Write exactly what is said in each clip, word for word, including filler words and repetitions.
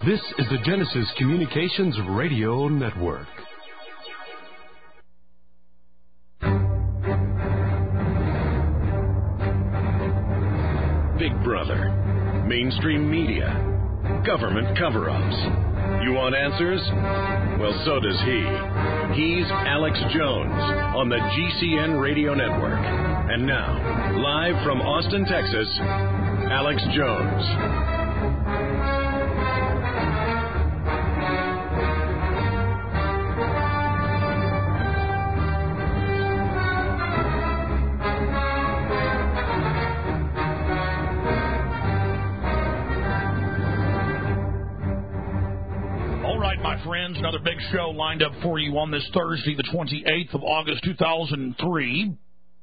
This is the Genesis Communications Radio Network. Big Brother, mainstream media, government cover-ups. You want answers? Well, so does he. He's Alex Jones on the G C N Radio Network. And now, live from Austin, Texas, Alex Jones. Friends, another big show lined up for you on this Thursday, the twenty-eighth of August, two thousand three.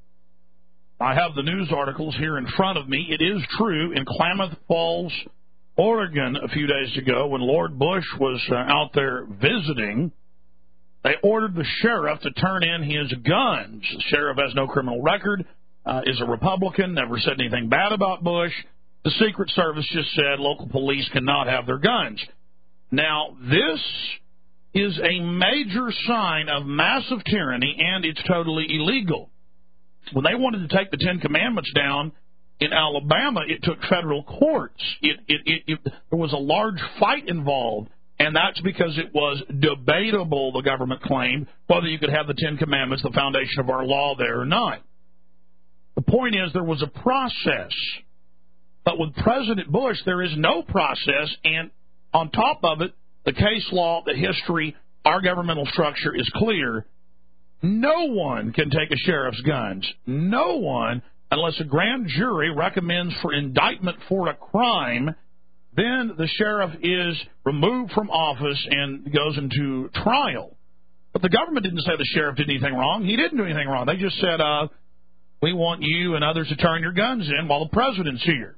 I have the news articles here in front of me. It is true, in Klamath Falls, Oregon, a few days ago, when Lord Bush was uh, out there visiting, they ordered the sheriff to turn in his guns. The sheriff has no criminal record, uh, is a Republican, never said anything bad about Bush. The Secret Service just said local police cannot have their guns. Now, this is a major sign of massive tyranny, and it's totally illegal. When they wanted to take the Ten Commandments down in Alabama, it took federal courts. It, it, it, it, there was a large fight involved, and that's because it was debatable, the government claimed, whether you could have the Ten Commandments, the foundation of our law, there or not. The point is, there was a process. But with President Bush, there is no process, and on top of it, the case law, the history, our governmental structure is clear. No one can take a sheriff's guns. No one, unless a grand jury recommends for indictment for a crime, then the sheriff is removed from office and goes into trial. But the government didn't say the sheriff did anything wrong. He didn't do anything wrong. They just said, uh, we want you and others to turn your guns in while the president's here.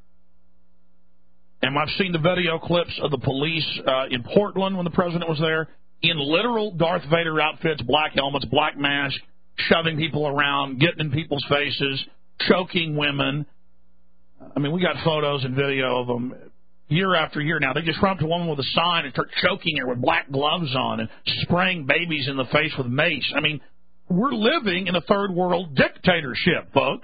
And I've seen the video clips of the police uh, in Portland when the president was there, in literal Darth Vader outfits, black helmets, black masks, shoving people around, getting in people's faces, choking women. I mean, we got photos and video of them year after year now. They just run up to a woman with a sign and start choking her with black gloves on and spraying babies in the face with mace. I mean, we're living in a third world dictatorship, folks.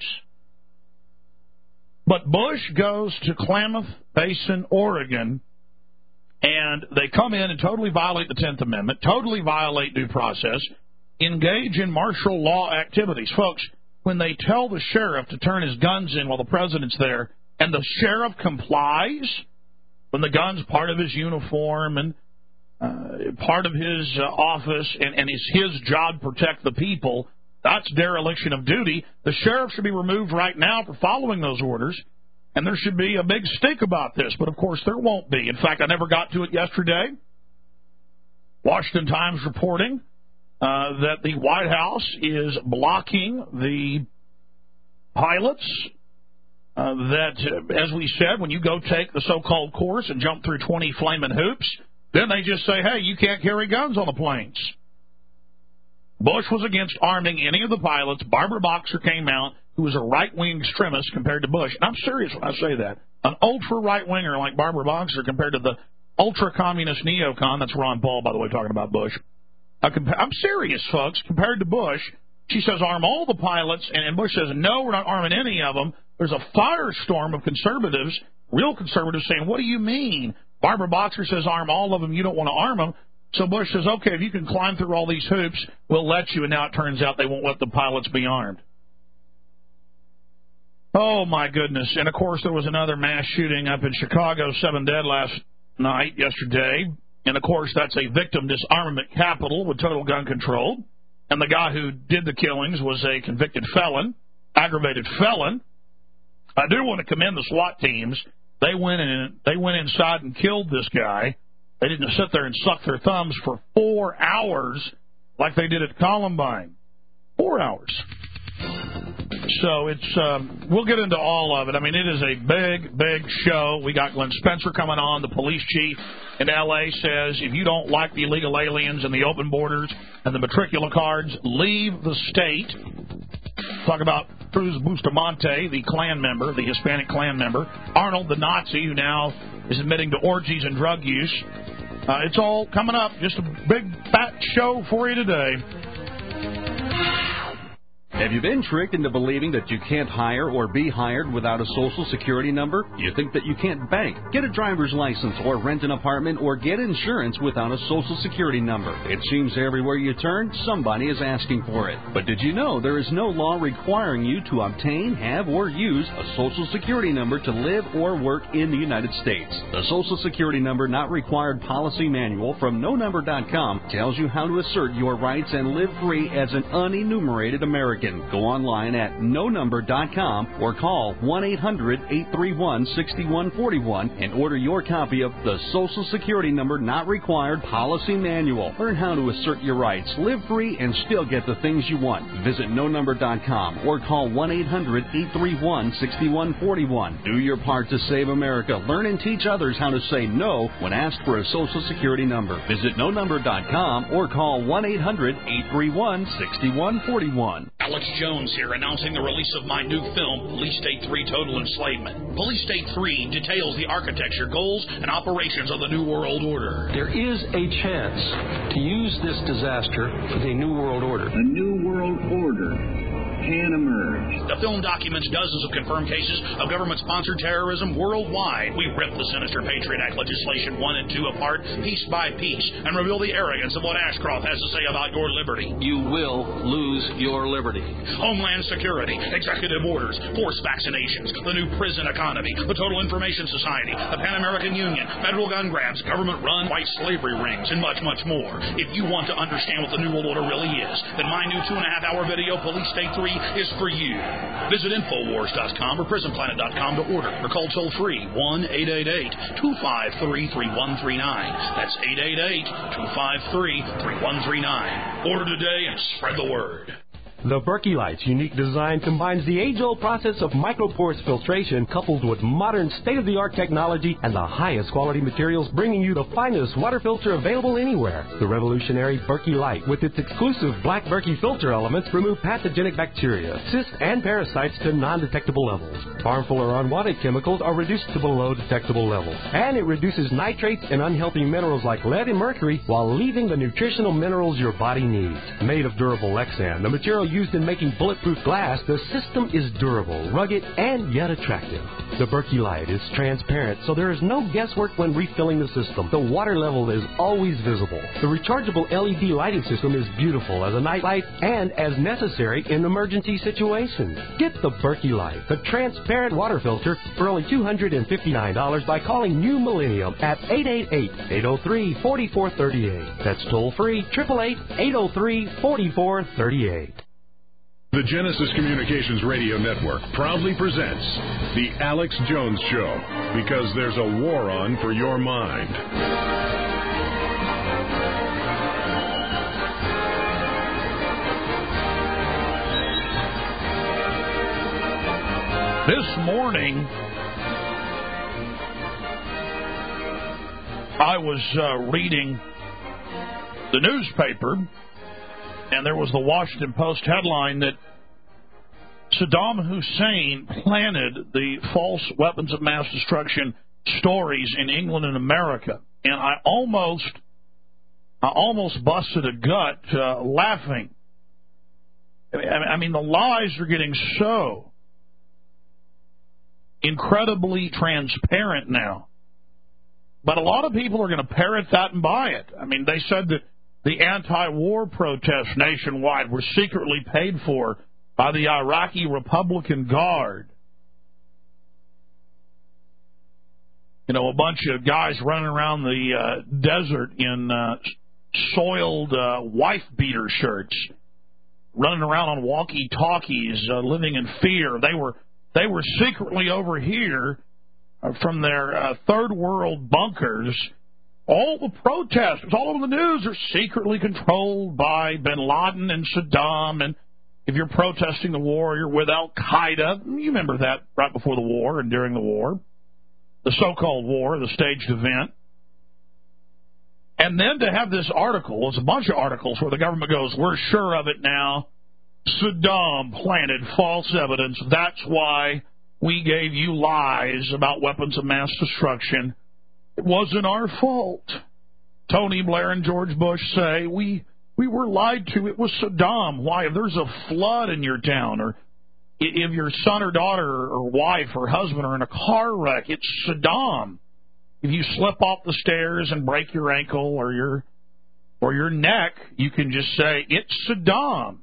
But Bush goes to Klamath Basin, Oregon, and they come in and totally violate the Tenth Amendment, totally violate due process, engage in martial law activities. Folks, when they tell the sheriff to turn his guns in while the president's there, and the sheriff complies, when the gun's part of his uniform and uh, part of his uh, office, and, and it's his job to protect the people, that's dereliction of duty. The sheriff should be removed right now for following those orders, and there should be a big stink about this. But, of course, there won't be. In fact, I never got to it yesterday. Washington Times reporting uh, that the White House is blocking the pilots uh, that, uh, as we said, when you go take the so-called course and jump through twenty flaming hoops, then they just say, hey, you can't carry guns on the planes. Bush was against arming any of the pilots. Barbara Boxer came out, who was a right-wing extremist compared to Bush. And I'm serious when I say that. An ultra-right-winger like Barbara Boxer compared to the ultra-communist neocon. That's Ron Paul, by the way, talking about Bush. I'm serious, folks. Compared to Bush, she says arm all the pilots, and Bush says, no, we're not arming any of them. There's a firestorm of conservatives, real conservatives, saying, what do you mean? Barbara Boxer says arm all of them. You don't want to arm them. So Bush says, okay, if you can climb through all these hoops, we'll let you. And now it turns out they won't let the pilots be armed. Oh, my goodness. And, of course, there was another mass shooting up in Chicago, seven dead last night, yesterday. And, of course, that's a victim disarmament capital with total gun control. And the guy who did the killings was a convicted felon, aggravated felon. I do want to commend the SWAT teams. They went in, they went inside and killed this guy. They didn't sit there and suck their thumbs for four hours like they did at Columbine. Four hours. So it's um, we'll get into all of it. I mean, it is a big, big show. We got Glenn Spencer coming on, the police chief in L A says, if you don't like the illegal aliens and the open borders and the matricula cards, leave the state. Talk about Cruz Bustamante, the Klan member, the Hispanic Klan member. Arnold, the Nazi, who now is admitting to orgies and drug use. Uh, it's all coming up. Just a big, fat show for you today. Have you been tricked into believing that you can't hire or be hired without a Social Security number? You think that you can't bank, get a driver's license, or rent an apartment, or get insurance without a Social Security number? It seems everywhere you turn, somebody is asking for it. But did you know there is no law requiring you to obtain, have, or use a Social Security number to live or work in the United States? The Social Security Number Not Required Policy Manual from no number dot com tells you how to assert your rights and live free as an unenumerated American. Go online at no number dot com or call one eight hundred eight three one six one four one and order your copy of the Social Security Number Not Required Policy Manual. Learn how to assert your rights, live free, and still get the things you want. Visit no number dot com or call one eight hundred eight three one six one four one. Do your part to save America. Learn and teach others how to say no when asked for a Social Security number. Visit no number dot com or call one eight hundred eight three one six one four one. Alex Jones here, announcing the release of my new film, Police State three Total Enslavement. Police State three details the architecture, goals, and operations of the New World Order. There is a chance to use this disaster for the New World Order. A New World Order can emerge. The film documents dozens of confirmed cases of government-sponsored terrorism worldwide. We rip the sinister Patriot Act legislation one and two apart, piece by piece, and reveal the arrogance of what Ashcroft has to say about your liberty. You will lose your liberty. Homeland Security, executive orders, forced vaccinations, the new prison economy, the Total Information Society, the Pan American Union, federal gun grabs, government-run white slavery rings, and much, much more. If you want to understand what the New World Order really is, then my new two and a half hour video, Police State three, is for you. Visit Infowars dot com or Prison Planet dot com to order, or call toll free one eight eight eight two five three three one three nine. That's eight eight eight two five three three one three nine. Order today and spread the word. The Berkey Light's unique design combines the age-old process of microporous filtration coupled with modern state-of-the-art technology and the highest quality materials, bringing you the finest water filter available anywhere. The revolutionary Berkey Light, with its exclusive black Berkey filter elements, remove pathogenic bacteria, cysts, and parasites to non-detectable levels. Harmful or unwanted chemicals are reduced to below detectable levels. And it reduces nitrates and unhealthy minerals like lead and mercury while leaving the nutritional minerals your body needs. Made of durable Lexan, the material used in making bulletproof glass, the system is durable, rugged, and yet attractive. The Berkey Light is transparent, so there is no guesswork when refilling the system. The water level is always visible. The rechargeable L E D lighting system is beautiful as a night light and as necessary in emergency situations. Get the Berkey Light, the transparent water filter, for only two hundred fifty-nine dollars by calling New Millennium at eight eight eight, eight oh three, four four three eight. That's toll free, eight eight eight, eight oh three, four four three eight. The Genesis Communications Radio Network proudly presents The Alex Jones Show, because there's a war on for your mind. This morning, I was uh, reading the newspaper, and there was the Washington Post headline that Saddam Hussein planted the false weapons of mass destruction stories in England and America. And I almost, I almost busted a gut uh, laughing. I mean, the lies are getting so incredibly transparent now. But a lot of people are going to parrot that and buy it. I mean, they said that the anti-war protests nationwide were secretly paid for by the Iraqi Republican Guard. You know, a bunch of guys running around the uh, desert in uh, soiled uh, wife-beater shirts, running around on walkie-talkies, uh, living in fear. They were they were secretly over here uh, from their uh, third world bunkers. All the protesters, all over the news, are secretly controlled by bin Laden and Saddam. And if you're protesting the war, you're with Al-Qaeda. You remember that right before the war and during the war. The so-called war, the staged event. And then to have this article, it's a bunch of articles where the government goes, we're sure of it now. Saddam planted false evidence. That's why we gave you lies about weapons of mass destruction. It wasn't our fault. Tony Blair and George Bush say, we we were lied to. It was Saddam. Why? If there's a flood in your town, or if your son or daughter or wife or husband are in a car wreck, it's Saddam. If you slip off the stairs and break your ankle or your or your neck, you can just say, it's Saddam.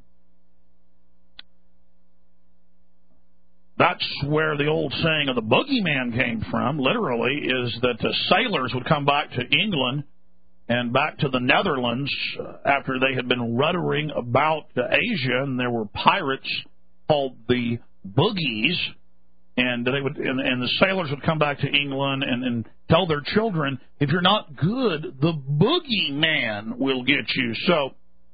That's where the old saying of the boogeyman came from, literally, is that the sailors would come back to England and back to the Netherlands after they had been ruddering about Asia, and there were pirates called the boogies, and they would, and, and the sailors would come back to England and, and tell their children, if you're not good, the boogeyman will get you. So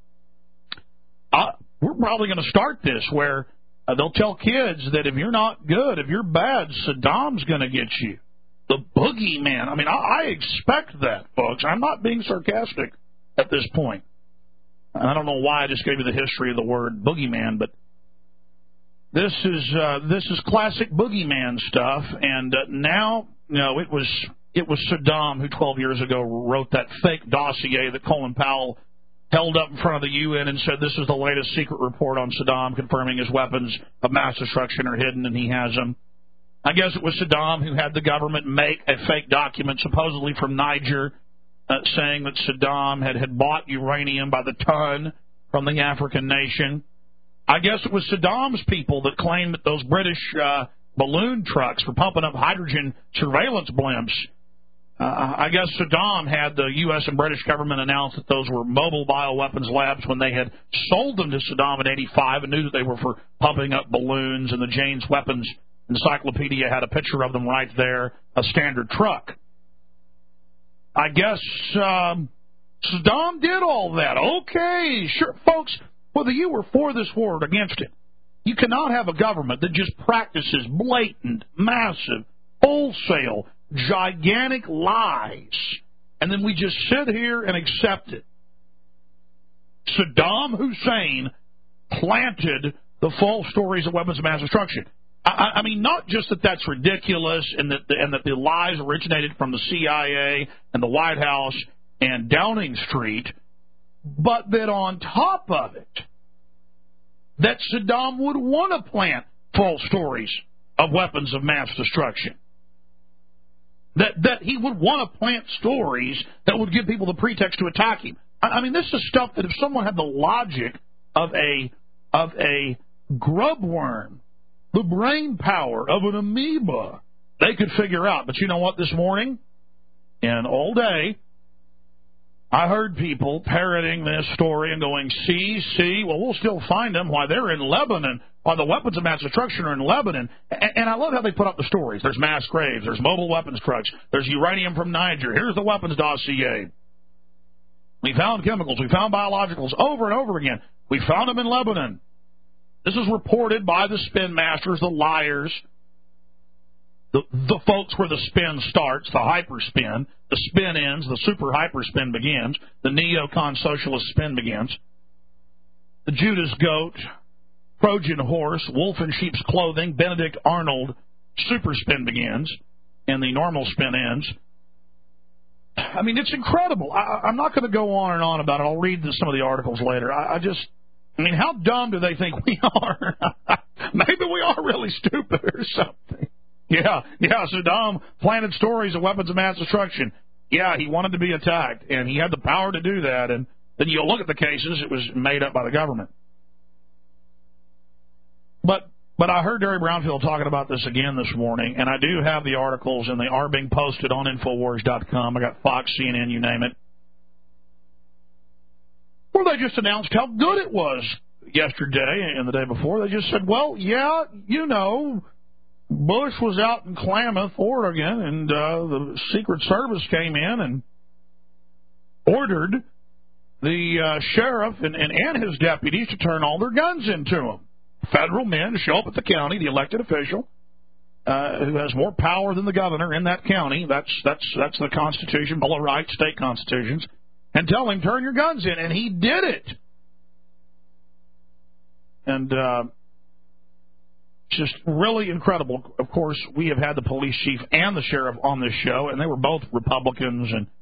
uh, we're probably going to start this where uh, they'll tell kids that if you're not good, if you're bad, Saddam's going to get you. The boogeyman. I mean, I, I expect that, folks. I'm not being sarcastic at this point. I don't know why I just gave you the history of the word boogeyman, but this is uh, this is classic boogeyman stuff. And uh, now, you know, it was it was Saddam who twelve years ago wrote that fake dossier that Colin Powell held up in front of the U N and said this is the latest secret report on Saddam confirming his weapons of mass destruction are hidden and he has them. I guess it was Saddam who had the government make a fake document, supposedly from Niger, uh, saying that Saddam had, had bought uranium by the ton from the African nation. I guess it was Saddam's people that claimed that those British uh, balloon trucks were pumping up hydrogen surveillance blimps. Uh, I guess Saddam had the U S and British government announce that those were mobile bioweapons labs when they had sold them to Saddam in eighty-five and knew that they were for pumping up balloons, and the Jane's Weapons Encyclopedia had a picture of them right there, a standard truck. I guess um, Saddam did all that. Okay, sure. Folks, whether you were for this war or against it, you cannot have a government that just practices blatant, massive, wholesale, gigantic lies, and then we just sit here and accept it. Saddam Hussein planted the false stories of weapons of mass destruction. I, I mean, not just that that's ridiculous and that the, and that the lies originated from the C I A and the White House and Downing Street, but that on top of it, that Saddam would want to plant false stories of weapons of mass destruction. That that he would want to plant stories that would give people the pretext to attack him. I, I mean, this is stuff that if someone had the logic of a of a grub worm, the brain power of an amoeba, they could figure out. But you know what? This morning and all day, I heard people parroting this story and going, see, see, well, we'll still find them. Why, they're in Lebanon. Why, the weapons of mass destruction are in Lebanon. And, and I love how they put up the stories. There's mass graves. There's mobile weapons trucks. There's uranium from Niger. Here's the weapons dossier. We found chemicals. We found biologicals over and over again. We found them in Lebanon. This is reported by the spin masters, the liars, the, the folks where the spin starts, the hyperspin, the spin ends, the super hyperspin begins, the neocon socialist spin begins, the Judas goat, Trojan horse, wolf in sheep's clothing, Benedict Arnold super spin begins, and the normal spin ends. I mean, it's incredible. I, I'm not going to go on and on about it. I'll read some of the articles later. I, I just... I mean, how dumb do they think we are? Maybe we are really stupid or something. Yeah, yeah, Saddam planted stories of weapons of mass destruction. Yeah, he wanted to be attacked, and he had the power to do that. And then you look at the cases, it was made up by the government. But but I heard Derry Brownfield talking about this again this morning, and I do have the articles, and they are being posted on Infowars dot com. I got Fox, C N N, you name it. Well, they just announced how good it was yesterday and the day before. They just said, well, yeah, you know, Bush was out in Klamath, Oregon, and uh, the Secret Service came in and ordered the uh, sheriff and, and, and his deputies to turn all their guns into him. Federal men show up at the county, the elected official, uh, who has more power than the governor in that county. That's that's that's the Constitution, Bill of Rights, state constitutions. And tell him, turn your guns in. And he did it. And uh, Just really incredible. Of course, we have had the police chief and the sheriff on this show, and they were both Republicans and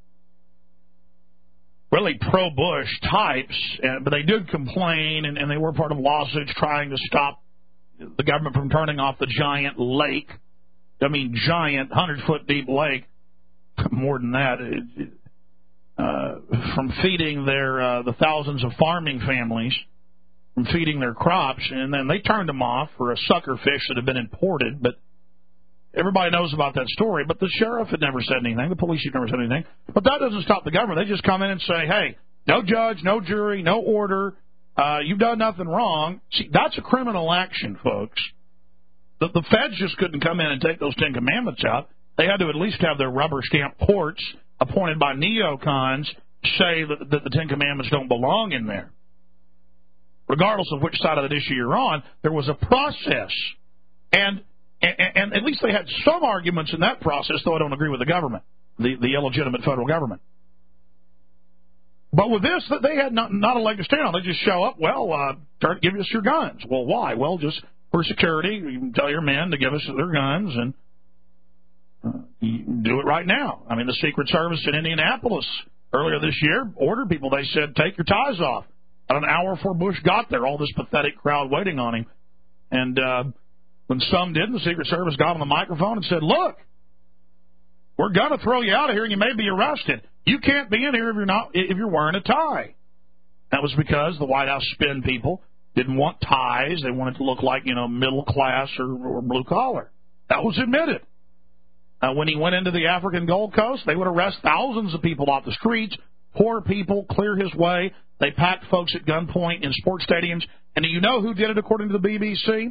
really pro-Bush types, and, but they did complain, and, and they were part of lawsuits trying to stop the government from turning off the giant lake. I mean, giant, one hundred foot deep lake, more than that, it, uh, from feeding their uh, the thousands of farming families, from feeding their crops, and then they turned them off for a sucker fish that had been imported, but everybody knows about that story, but the sheriff had never said anything, the police had never said anything, but that doesn't stop the government. They just come in and say, hey, no judge, no jury, no order, uh, you've done nothing wrong. See, that's a criminal action, folks. The, the feds just couldn't come in and take those Ten Commandments out. They had to at least have their rubber stamp courts appointed by neocons say that, that the Ten Commandments don't belong in there. Regardless of which side of that issue you're on, there was a process. And, and and at least they had some arguments in that process, though I don't agree with the government, the, the illegitimate federal government. But with this, they had not, not a leg to stand on. They just show up, well, uh, start give us your guns. Well, why? Well, just for security. You can tell your men to give us their guns, and uh, you do it right now. I mean, the Secret Service in Indianapolis earlier this year ordered people. They said, take your ties off. About an hour before Bush got there, all this pathetic crowd waiting on him. And uh, when some didn't, the Secret Service got on the microphone and said, look, we're going to throw you out of here and you may be arrested. You can't be in here if you're not if you're wearing a tie. That was because the White House spin people didn't want ties. They wanted to look like, you know, middle class or, or blue collar. That was admitted. Uh, when he went into the African Gold Coast, they would arrest thousands of people off the streets, poor people, clear his way. They packed folks at gunpoint in sports stadiums. And do you know who did it according to the B B C?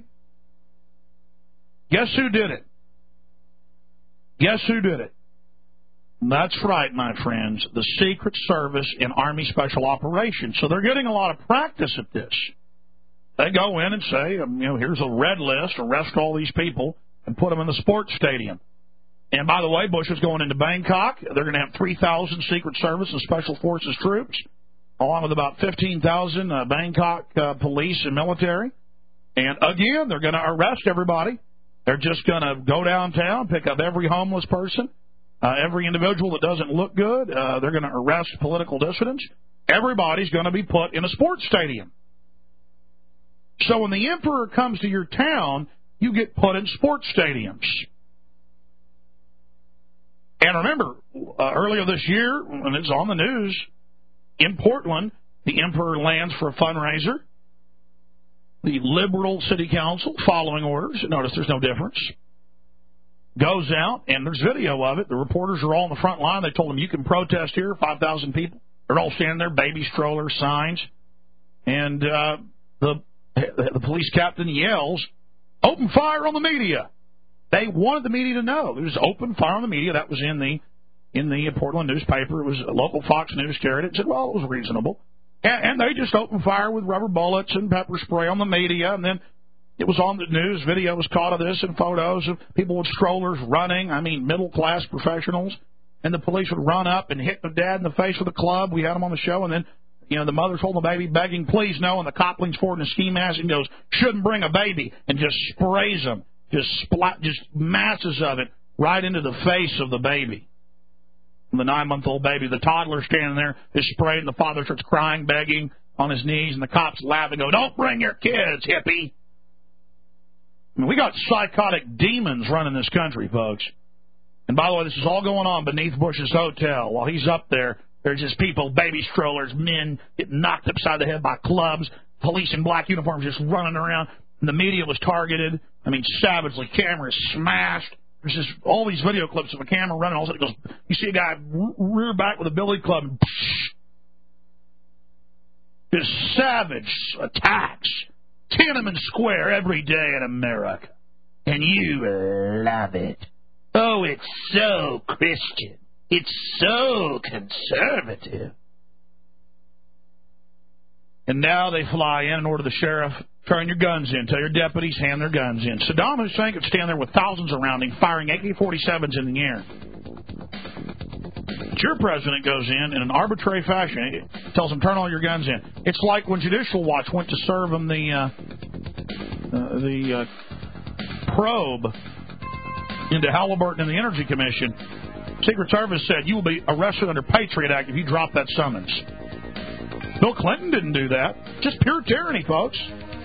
Guess who did it? Guess who did it? That's right, my friends, the Secret Service and Army Special Operations. So they're getting a lot of practice at this. They go in and say, um, you know, here's a red list, arrest all these people, and put them in the sports stadium. And by the way, Bush is going into Bangkok. They're going to have three thousand Secret Service and Special Forces troops, along with about fifteen thousand uh, Bangkok uh, police and military. And again, they're going to arrest everybody. They're just going to go downtown, pick up every homeless person, uh, every individual that doesn't look good. Uh, they're going to arrest political dissidents. Everybody's going to be put in a sports stadium. So when the emperor comes to your town, you get put in sports stadiums. And remember, uh, earlier this year, when it's on the news, in Portland, the emperor lands for a fundraiser. The liberal city council, following orders, notice there's no difference, goes out, and there's video of it. The reporters are all on the front line. They told them, you can protest here, five thousand people. They're all standing there, baby strollers, signs. And uh, the, the police captain yells, open fire on the media. They wanted the media to know. It was open fire on the media. That was in the in the Portland newspaper. It was a local Fox News carried it. Said, well, it was reasonable. And, and they just opened fire with rubber bullets and pepper spray on the media. And then it was on the news. Video was caught of this and photos of people with strollers running. I mean, middle-class professionals. And the police would run up and hit the dad in the face with a club. We had him on the show. And then, you know, the mother's holding the baby, begging, please no. And the cop leans forward in a ski mask and goes, shouldn't bring a baby. And just sprays them. Just splat, just masses of it right into the face of the baby. The nine-month-old baby, the toddler standing there is spraying. The father starts crying, begging on his knees, and the cops laugh and go, don't bring your kids, hippie. I mean, we got psychotic demons running this country, folks. And by the way, this is all going on beneath Bush's hotel. While he's up there, there's just people, baby strollers, men getting knocked upside the head by clubs, police in black uniforms just running around. And the media was targeted. I mean, savagely, cameras smashed. There's just all these video clips of a camera running. All of a sudden it goes, you see a guy rear back with a billy club and just savage attacks. Tiananmen Square every day in America. And you love it. Oh, it's so Christian. It's so conservative. And now they fly in and order the sheriff, turn your guns in. Tell your deputies, hand their guns in. Saddam Hussein could stand there with thousands around him, firing A K forty-sevens in the air. But your president goes in in an arbitrary fashion, tells them, turn all your guns in. It's like when Judicial Watch went to serve him the uh, uh, the uh, probe into Halliburton and the Energy Commission. Secret Service said you will be arrested under Patriot Act if you drop that summons. Bill Clinton didn't do that. Just pure tyranny, folks.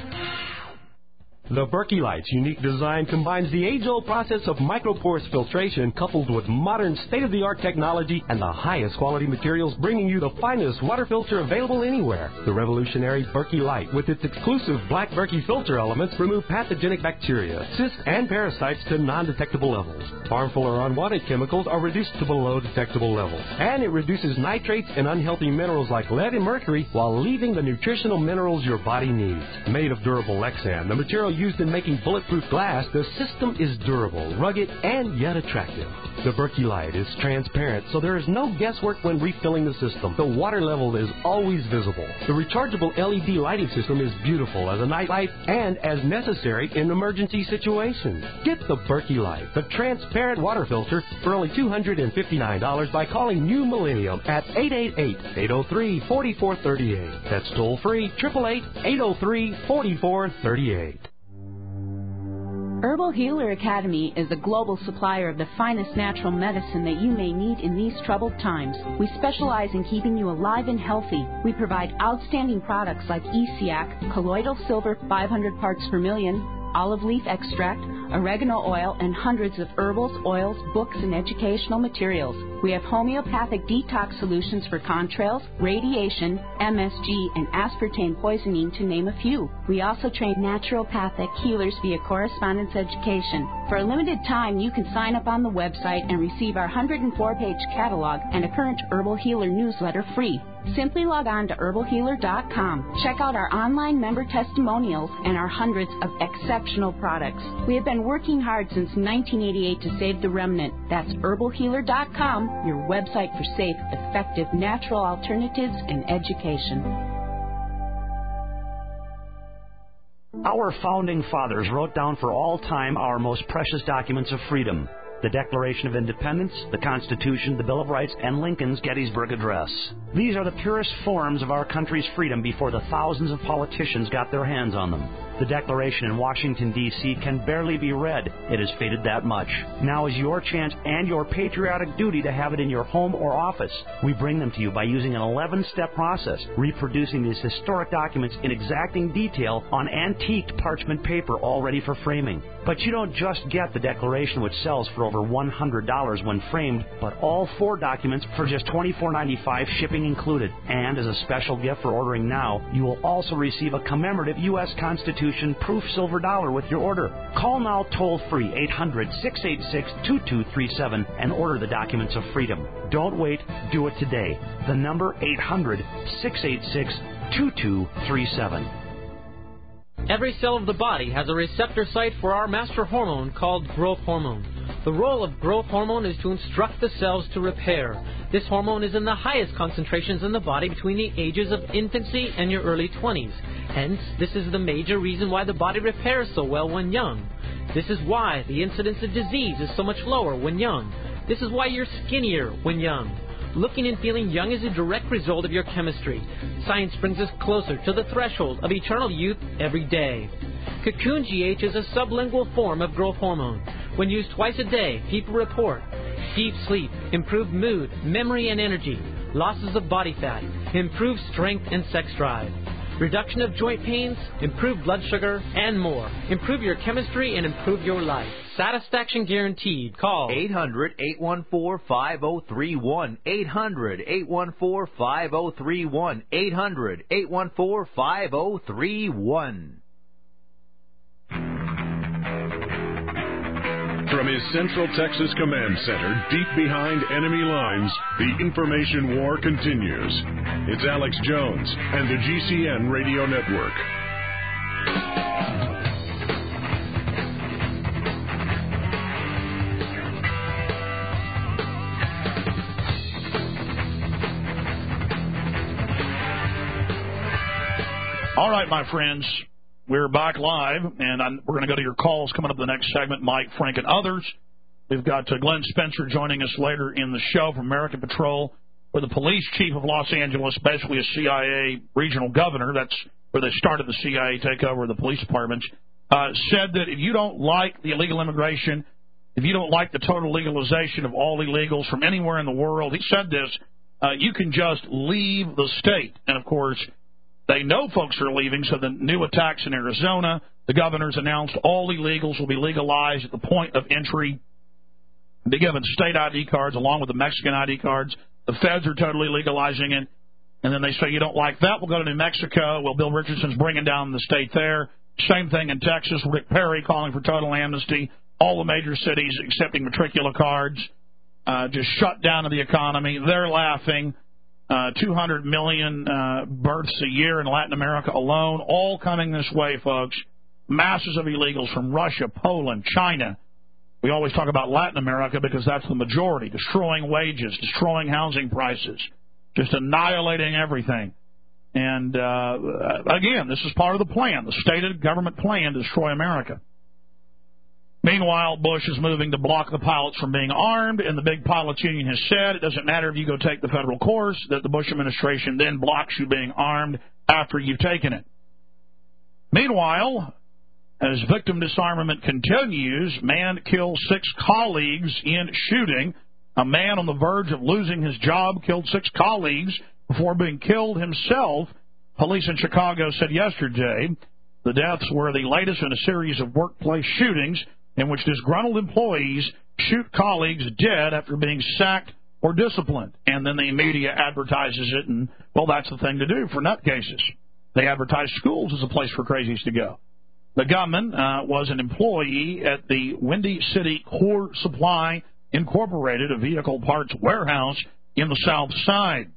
The Berkey Light's unique design combines the age-old process of microporous filtration coupled with modern state-of-the-art technology and the highest quality materials, bringing you the finest water filter available anywhere. The revolutionary Berkey Light, with its exclusive black Berkey filter elements, remove pathogenic bacteria, cysts, and parasites to non-detectable levels. Harmful or unwanted chemicals are reduced to below detectable levels. And it reduces nitrates and unhealthy minerals like lead and mercury while leaving the nutritional minerals your body needs. Made of durable Lexan, the material used in making bulletproof glass, the system is durable, rugged, and yet attractive. The Berkey Light is transparent, so there is no guesswork when refilling the system. The water level is always visible. The rechargeable L E D lighting system is beautiful as a night light and as necessary in emergency situations. Get the Berkey Light, the transparent water filter, for only two hundred fifty-nine dollars by calling New Millennium at eight eight eight, eight oh three, four four three eight. That's toll free, eight eight eight, eight oh three, four four three eight. Herbal Healer Academy is a global supplier of the finest natural medicine that you may need in these troubled times. We specialize in keeping you alive and healthy. We provide outstanding products like E C A C, colloidal silver five hundred parts per million, olive leaf extract, oregano oil, and hundreds of herbals, oils, books, and educational materials. We have homeopathic detox solutions for contrails, radiation, M S G, and aspartame poisoning, to name a few. We also train naturopathic healers via correspondence education. For a limited time, you can sign up on the website and receive our one hundred four page catalog and a current Herbal Healer newsletter free. Simply log on to herbal healer dot com. Check out our online member testimonials and our hundreds of exceptional products. We have been working hard since nineteen eighty-eight to save the remnant. That's herbal healer dot com, your website for safe, effective, natural alternatives and education. Our founding fathers wrote down for all time our most precious documents of freedom: the Declaration of Independence, the Constitution, the Bill of Rights, and Lincoln's Gettysburg Address. These are the purest forms of our country's freedom before the thousands of politicians got their hands on them. The Declaration in Washington, D C can barely be read. It has faded that much. Now is your chance and your patriotic duty to have it in your home or office. We bring them to you by using an eleven-step process, reproducing these historic documents in exacting detail on antiqued parchment paper all ready for framing. But you don't just get the Declaration, which sells for over one hundred dollars when framed, but all four documents for just twenty-four ninety-five, shipping included. And as a special gift for ordering now, you will also receive a commemorative U S Constitution proof silver dollar with your order. Call now toll-free, eight hundred, six eight six, two two three seven, and order the documents of freedom. Don't wait, do it today. The number eight hundred, six eight six, two two three seven. Every cell of the body has a receptor site for our master hormone called growth hormone. The role of growth hormone is to instruct the cells to repair. This hormone is in the highest concentrations in the body between the ages of infancy and your early twenties. Hence, this is the major reason why the body repairs so well when young. This is why the incidence of disease is so much lower when young. This is why you're skinnier when young. Looking and feeling young is a direct result of your chemistry. Science brings us closer to the threshold of eternal youth every day. Cocoon G H is a sublingual form of growth hormone. When used twice a day, people report deep sleep, improved mood, memory and energy, losses of body fat, improved strength and sex drive, reduction of joint pains, improved blood sugar, and more. Improve your chemistry and improve your life. Satisfaction guaranteed. Call eight hundred, eight one four, five oh three one. eight hundred, eight one four, five oh three one. eight hundred, eight one four, five oh three one. From his Central Texas Command Center, deep behind enemy lines, the information war continues. It's Alex Jones and the G C N Radio Network. All right, my friends. We're back live, and I'm, we're going to go to your calls coming up in the next segment, Mike, Frank, and others. We've got uh, Glenn Spencer joining us later in the show from American Patrol, where the police chief of Los Angeles, basically a C I A regional governor. That's where they started the C I A takeover of the police departments. uh, said that if you don't like the illegal immigration, if you don't like the total legalization of all illegals from anywhere in the world, he said this, uh, you can just leave the state. And, of course, they know folks are leaving, so the new attacks in Arizona, the governor's announced all illegals will be legalized at the point of entry. Be given state I D cards along with the Mexican I D cards. The feds are totally legalizing it. And then they say, you don't like that, we'll go to New Mexico. Well, Bill Richardson's bringing down the state there. Same thing in Texas. Rick Perry calling for total amnesty. All the major cities accepting matricula cards. Uh, just shut down the economy. They're laughing. Uh, two hundred million uh, births a year in Latin America alone. All coming this way, folks. Masses of illegals from Russia, Poland, China. We always talk about Latin America because that's the majority. Destroying wages, destroying housing prices. Just annihilating everything. And, uh, again, this is part of the plan, the stated government plan to destroy America. Meanwhile, Bush is moving to block the pilots from being armed, and the big pilots union has said it doesn't matter if you go take the federal course, that the Bush administration then blocks you being armed after you've taken it. Meanwhile, as victim disarmament continues, man kills six colleagues in shooting. A man on the verge of losing his job killed six colleagues before being killed himself. Police in Chicago said yesterday the deaths were the latest in a series of workplace shootings in which disgruntled employees shoot colleagues dead after being sacked or disciplined. And then the media advertises it, and, well, that's the thing to do for nutcases. They advertise schools as a place for crazies to go. The gunman uh, was an employee at the Windy City Core Supply Incorporated, a vehicle parts warehouse in the South Side.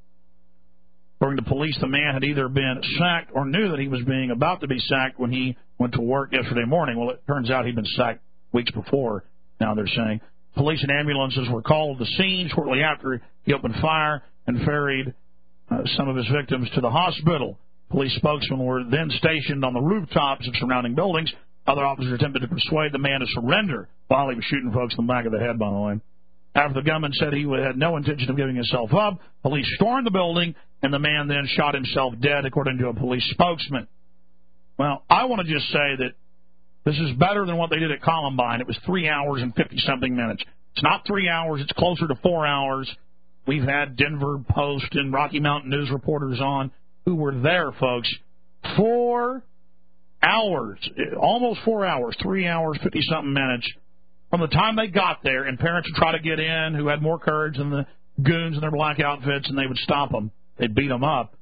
According to police, the man had either been sacked or knew that he was being about to be sacked when he went to work yesterday morning. Well, it turns out he'd been sacked weeks before, now they're saying. Police and ambulances were called to the scene shortly after he opened fire and ferried uh, some of his victims to the hospital. Police spokesmen were then stationed on the rooftops of surrounding buildings. Other officers attempted to persuade the man to surrender while he was shooting folks in the back of the head, by the way. After the gunman said he had no intention of giving himself up, police stormed the building, and the man then shot himself dead, according to a police spokesman. Well, I want to just say that this is better than what they did at Columbine. It was three hours and fifty-something minutes. It's not three hours. It's closer to four hours. We've had Denver Post and Rocky Mountain News reporters on who were there, folks. Four hours, almost four hours, three hours, fifty-something minutes. From the time they got there, and parents would try to get in who had more courage than the goons in their black outfits, and they would stop them. They'd beat them up.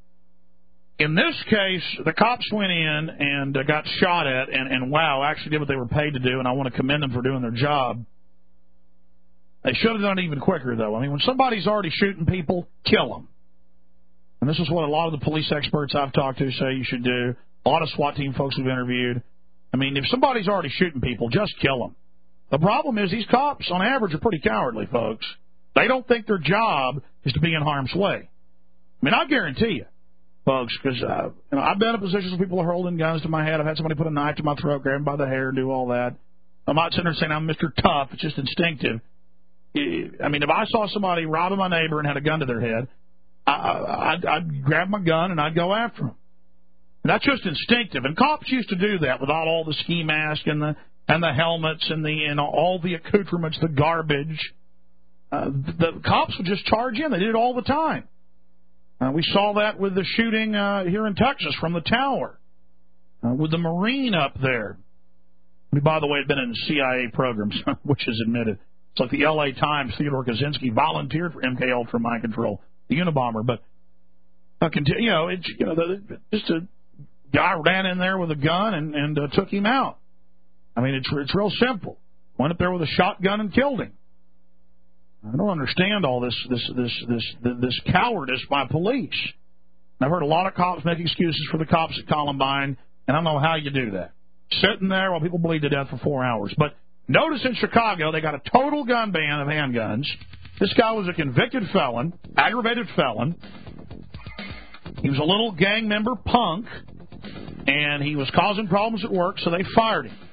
In this case, the cops went in and uh, got shot at, and, and wow, actually did what they were paid to do, and I want to commend them for doing their job. They should have done it even quicker, though. I mean, when somebody's already shooting people, kill them. And this is what a lot of the police experts I've talked to say you should do. A lot of SWAT team folks we've interviewed. I mean, if somebody's already shooting people, just kill them. The problem is these cops, on average, are pretty cowardly, folks. They don't think their job is to be in harm's way. I mean, I guarantee you, folks, because uh, you know, I've been in positions where people are holding guns to my head. I've had somebody put a knife to my throat, grab me by the hair, and do all that. I'm not sitting there saying I'm Mister Tough. It's just instinctive. I mean, if I saw somebody robbing my neighbor and had a gun to their head, I, I'd, I'd grab my gun and I'd go after them. And that's just instinctive. And cops used to do that without all the ski masks and the and the helmets and the and all the accoutrements, the garbage. Uh, the cops would just charge in. They did it all the time. Uh, we saw that with the shooting uh, here in Texas from the tower, uh, with the Marine up there. Who, by the way, had been in C I A programs, which is admitted. It's like the L A Times, Theodore Kaczynski volunteered for M K Ultra mind control, the Unabomber. But, uh, you know, it's, you know, the, just a guy ran in there with a gun and, and uh, took him out. I mean, it's it's real simple. Went up there with a shotgun and killed him. I don't understand all this this this this this cowardice by police. I've heard a lot of cops make excuses for the cops at Columbine, and I don't know how you do that. Sitting there while people bleed to death for four hours. But notice in Chicago, they got a total gun ban of handguns. This guy was a convicted felon, aggravated felon. He was a little gang member punk, and he was causing problems at work, so they fired him.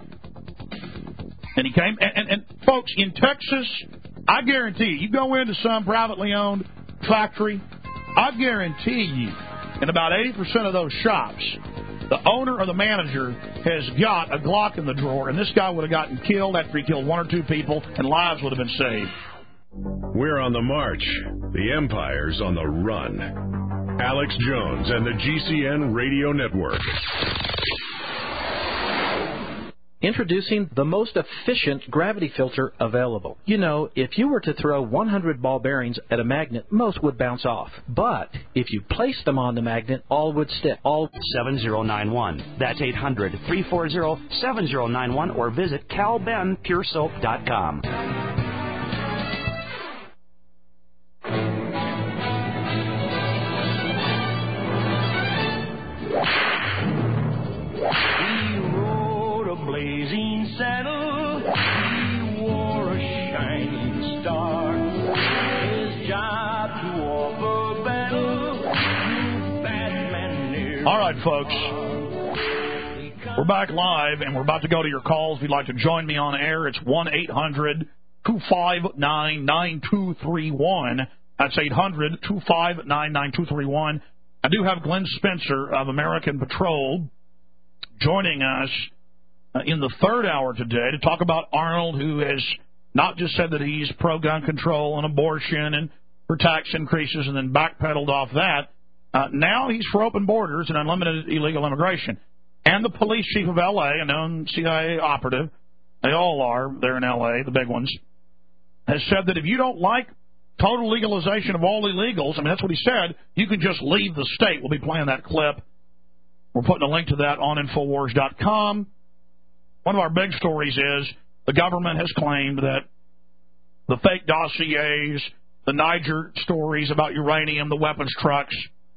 And he came, and, and, and folks, in Texas, I guarantee you, you go into some privately owned factory, I guarantee you, in about eighty percent of those shops, The owner or the manager has got a Glock in the drawer, and this guy would have gotten killed after he killed one or two people, and lives would have been saved. We're on the march. The Empire's on the run. Alex Jones and the G C N Radio Network. Introducing the most efficient gravity filter available. You know, if you were to throw one hundred ball bearings at a magnet, most would bounce off. But if you placed them on the magnet, all would stick. All seven zero nine one. That's eight hundred, three four zero, seven zero nine one or visit cal ben pure soap dot com. Blazing saddle, he wore a shining star. His job to offer battle, bad men near. All right, folks. We're back live, and we're about to go to your calls. If you'd like to join me on air, it's one eight hundred two five nine nine two three one. That's eight hundred two five nine nine two three one. I do have Glenn Spencer of American Patrol joining us Uh, in the third hour today to talk about Arnold, who has not just said that he's pro-gun control and abortion and for tax increases and then backpedaled off that. Uh, now he's for open borders and unlimited illegal immigration. And the police chief of L A, a known C I A operative, they all are, they're in L A, the big ones, has said that if you don't like total legalization of all illegals, I mean, that's what he said, you can just leave the state. We'll be playing that clip. We're putting a link to that on Infowars dot com. One of our big stories is the government has claimed that the fake dossiers, the Niger stories about uranium, the weapons trucks,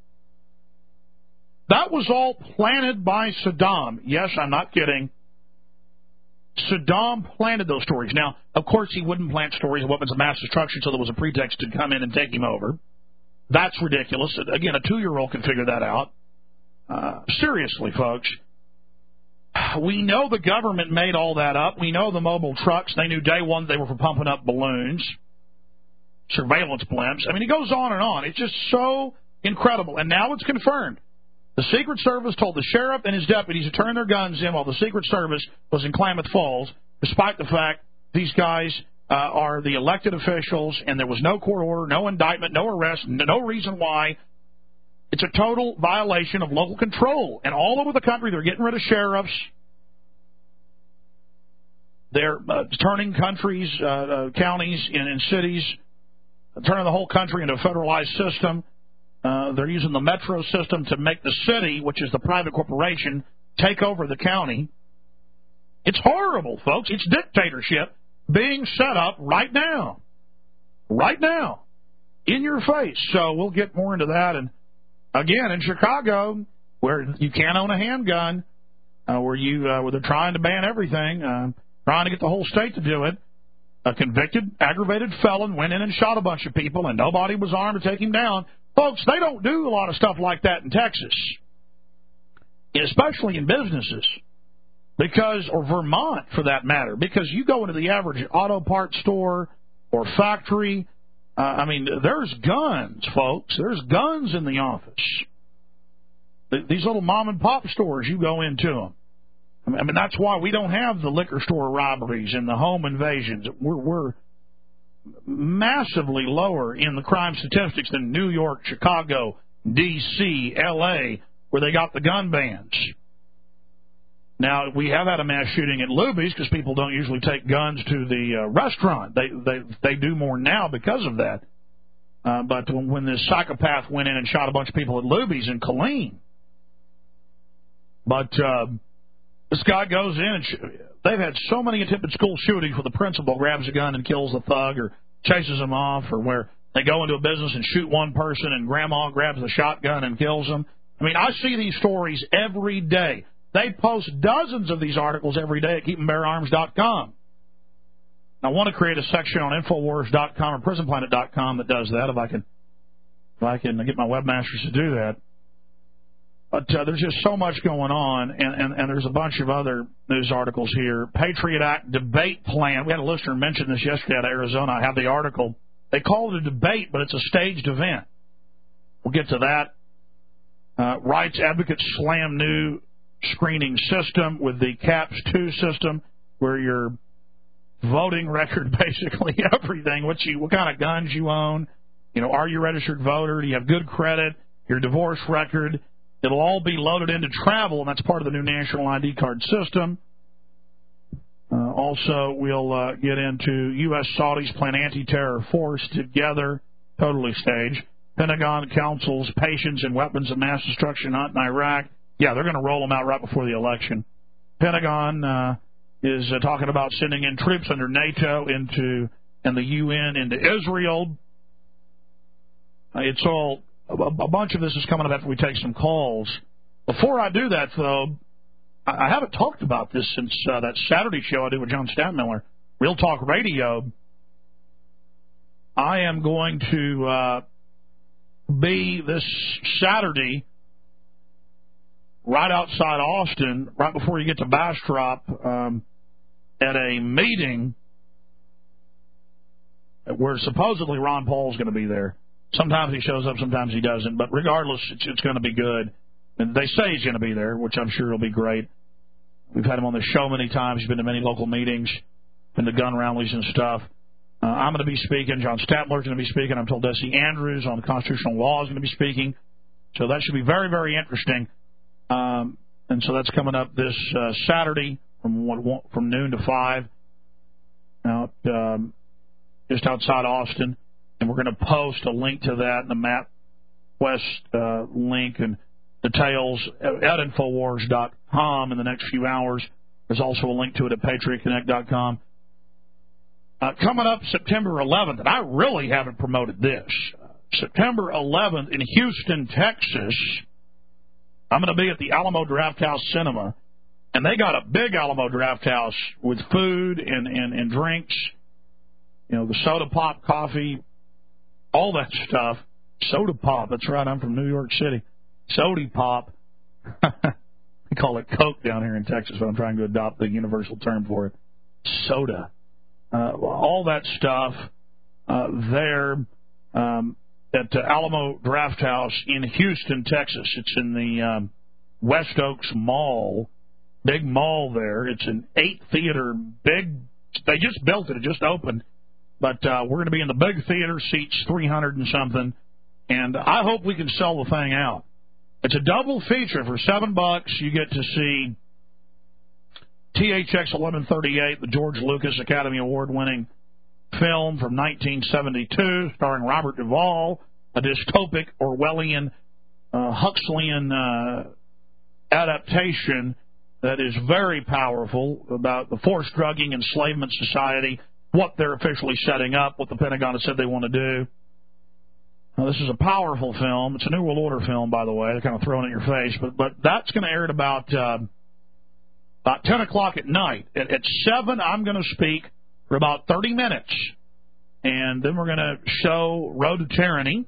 that was all planted by Saddam. Yes, I'm not kidding. Saddam planted those stories. Now, of course, he wouldn't plant stories of weapons of mass destruction so there was a pretext to come in and take him over. That's ridiculous. Again, a two-year-old can figure that out. Uh, seriously, folks. We know the government made all that up. We know the mobile trucks. They knew day one they were for pumping up balloons, surveillance blimps. I mean, it goes on and on. It's just so incredible. And now it's confirmed. The Secret Service told the sheriff and his deputies to turn their guns in while the Secret Service was in Klamath Falls, despite the fact these guys uh, are the elected officials and there was no court order, no indictment, no arrest, no reason why. It's a total violation of local control. And all over the country, they're getting rid of sheriffs. They're uh, turning countries, uh, uh, counties, and, and cities, turning the whole country into a federalized system. Uh, they're using the metro system to make the city, which is the private corporation, take over the county. It's horrible, folks. It's dictatorship being set up right now. Right now. In your face. So we'll get more into that. And again, in Chicago, where you can't own a handgun, uh, where you uh, where they're trying to ban everything, uh, trying to get the whole state to do it, a convicted, aggravated felon went in and shot a bunch of people, and nobody was armed to take him down. Folks, they don't do a lot of stuff like that in Texas, especially in businesses, because or Vermont, for that matter, because you go into the average auto parts store or factory, Uh, I mean, there's guns, folks. There's guns in the office. These little mom-and-pop stores, you go into them. I mean, that's why we don't have the liquor store robberies and the home invasions. We're, we're massively lower in the crime statistics than New York, Chicago, D C, L A, where they got the gun bans. Now, we have had a mass shooting at Luby's because people don't usually take guns to the uh, restaurant. They, they they do more now because of that. Uh, but when, when this psychopath went in and shot a bunch of people at Luby's in Killeen. But uh, this guy goes in and sh- they've had so many attempted school shootings where the principal grabs a gun and kills the thug or chases him off, or where they go into a business and shoot one person and grandma grabs the shotgun and kills them. I mean, I see these stories every day. They post dozens of these articles every day at keep and bear arms dot com. I want to create a section on Infowars dot com or Prison Planet dot com that does that, if I can if I can get my webmasters to do that. But uh, there's just so much going on, and, and, and there's a bunch of other news articles here. Patriot Act debate plan. We had a listener mention this yesterday out of Arizona. I have the article. They call it a debate, but it's a staged event. We'll get to that. Uh, rights advocates slam new screening system with the CAPS two system, where your voting record, basically everything, what you, what kind of guns you own, you know, are you a registered voter, do you have good credit, your divorce record, it'll all be loaded into travel, and that's part of the new national I D card system. Uh, also, we'll uh, get into U S Saudis plan anti-terror force together, totally staged. Pentagon counsels patience and weapons of mass destruction not in Iraq. Yeah, they're going to roll them out right before the election. Pentagon uh, is uh, talking about sending in troops under NATO into and the U N into Israel. Uh, it's all a, a bunch of this is coming up after we take some calls. Before I do that, though, I, I haven't talked about this since uh, that Saturday show I did with John Stadtmiller, Real Talk Radio. I am going to uh, be this Saturday right outside Austin, right before you get to Bastrop, um, at a meeting where supposedly Ron Paul's going to be there. Sometimes he shows up, sometimes he doesn't, but regardless, it's, it's going to be good. And they say he's going to be there, which I'm sure will be great. We've had him on the show many times. He's been to many local meetings, been to gun rallies and stuff. Uh, I'm going to be speaking. John Stadtler's going to be speaking. I'm told Desi Andrews on the constitutional law is going to be speaking. So that should be very, very interesting. Um, and so that's coming up this uh, Saturday from one, from noon to five, out um, just outside Austin. And we're going to post a link to that and the MapQuest uh, link and details at Infowars dot com in the next few hours. There's also a link to it at Patriot Connect dot com. Uh, coming up September eleventh, and I really haven't promoted this. Uh, September eleventh in Houston, Texas, I'm going to be at the Alamo Drafthouse Cinema, and they got a big Alamo Drafthouse with food and, and, and drinks, you know, the soda pop, coffee, all that stuff. Soda pop, that's right, I'm from New York City. Sody pop. We call it Coke down here in Texas, but I'm trying to adopt the universal term for it. Soda. Uh, all that stuff uh, there um, at the Alamo Drafthouse in Houston, Texas. It's in the um, West Oaks Mall, big mall there. It's an eight-theater, big, they just built it, it just opened. But uh, we're going to be in the big theater, seats three hundred and something, and I hope we can sell the thing out. It's a double feature. For seven bucks, you get to see T H X eleven thirty-eight, the George Lucas Academy Award-winning film from nineteen seventy-two, starring Robert Duvall, a dystopic Orwellian, uh, Huxleyan uh, adaptation that is very powerful about the forced drugging enslavement society, what they're officially setting up, what the Pentagon has said they want to do. Now, this is a powerful film. It's a New World Order film, by the way. They're kind of throwing it in your face. But but that's going to air at about, uh, about ten o'clock at night. At, at seven, I'm going to speak for about thirty minutes. And then we're going to show Road to Tyranny.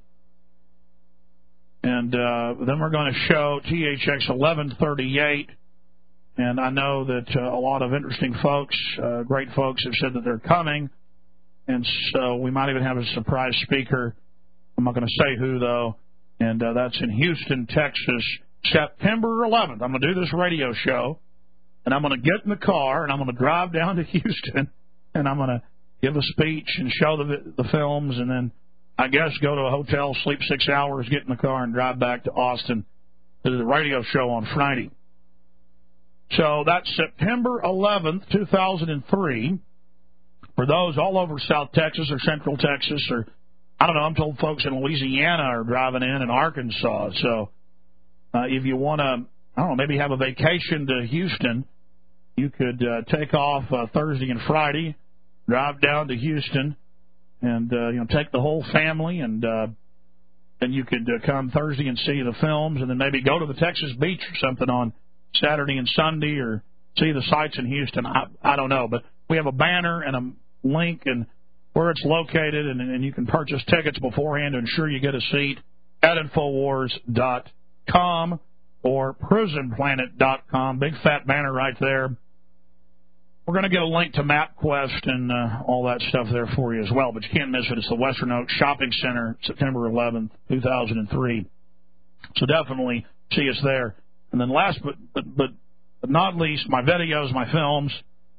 And uh, then we're going to show T H X eleven thirty-eight. And I know that uh, a lot of interesting folks, uh, great folks, have said that they're coming. And so we might even have a surprise speaker. I'm not going to say who, though. And uh, that's in Houston, Texas, September eleventh. I'm going to do this radio show. And I'm going to get in the car, and I'm going to drive down to Houston. And I'm going to give a speech and show the, the films. And then, I guess, go to a hotel, sleep six hours, get in the car, and drive back to Austin to do the radio show on Friday. So that's September eleventh, two thousand three. For those all over South Texas or Central Texas, or I don't know, I'm told folks in Louisiana are driving in and Arkansas. So uh, if you want to, I don't know, maybe have a vacation to Houston, you could uh, take off uh, Thursday and Friday, drive down to Houston, and uh, you know, take the whole family, and uh, then you could uh, come Thursday and see the films, and then maybe go to the Texas beach or something on Saturday and Sunday, or see the sights in Houston. I, I don't know, but we have a banner and a link and where it's located, and, and you can purchase tickets beforehand to ensure you get a seat at Infowars dot com or Prison Planet dot com. Big fat banner right there. We're going to get a link to MapQuest and uh, all that stuff there for you as well, but you can't miss it. It's the Western Oaks Shopping Center, September eleventh, two thousand three. So definitely see us there. And then last but, but but but not least, my videos, my films,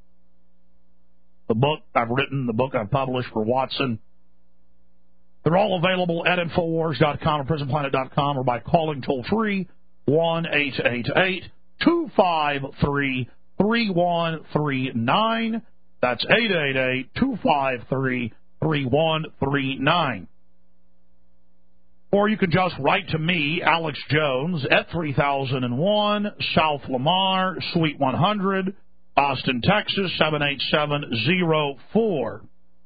the book I've written, the book I've published for Watson. They're all available at Infowars dot com or Prison Planet dot com or by calling toll-free one eight eight eight, two five three, three one three nine. That's eight eight eight, two five three, three one three nine. Or you can just write to me, Alex Jones, at three thousand one South Lamar, Suite one hundred, Austin, Texas, seven eight seven zero four.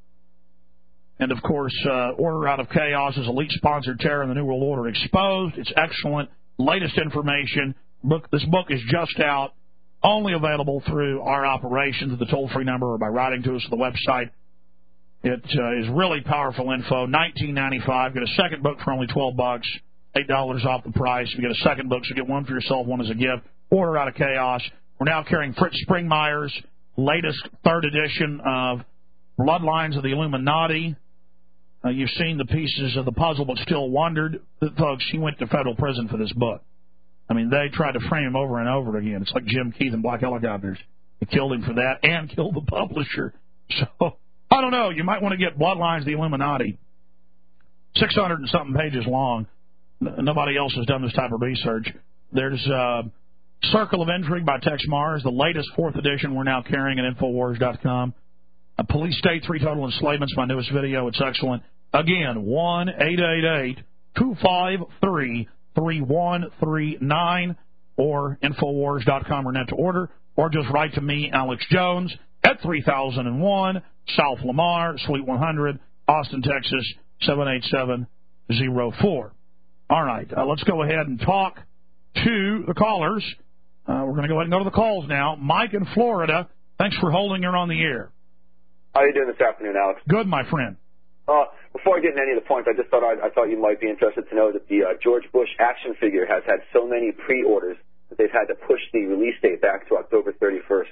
And, of course, uh, Order Out of Chaos is Elite Sponsored Terror and the New World Order Exposed. It's excellent, latest information. Book, this book is just out, only available through our operations at the toll-free number or by writing to us at the website. It uh, is really powerful info. nineteen ninety-five. Get a second book for only twelve bucks. eight dollars off the price. If you get a second book, so get one for yourself, one as a gift. Order Out of Chaos. We're now carrying Fritz Springmeier's latest third edition of Bloodlines of the Illuminati. Uh, you've seen the pieces of the puzzle, but still wondered. Folks, he went to federal prison for this book. I mean, they tried to frame him over and over again. It's like Jim Keith and Black Helicopters. They killed him for that and killed the publisher. So, I don't know. You might want to get Bloodlines of the Illuminati. six hundred and something pages long. Nobody else has done this type of research. There's uh, Circle of Intrigue by Tex Mars, the latest fourth edition we're now carrying at Infowars dot com. Uh, Police State, Three Total Enslavements, my newest video. It's excellent. Again, one eight eight eight, two five three, three one three nine or Infowars dot com or net to order, or just write to me, Alex Jones, at three thousand one South Lamar, Suite one hundred, Austin, Texas, seven eight seven zero four. All right, uh, let's go ahead and talk to the callers. Uh, we're going to go ahead and go to the calls now. Mike in Florida, thanks for holding her on the air. How are you doing this afternoon, Alex? Good, my friend. Uh, before I get into any of the points, I just thought I, I thought you might be interested to know that the uh, George Bush action figure has had so many pre-orders that they've had to push the release date back to October thirty-first.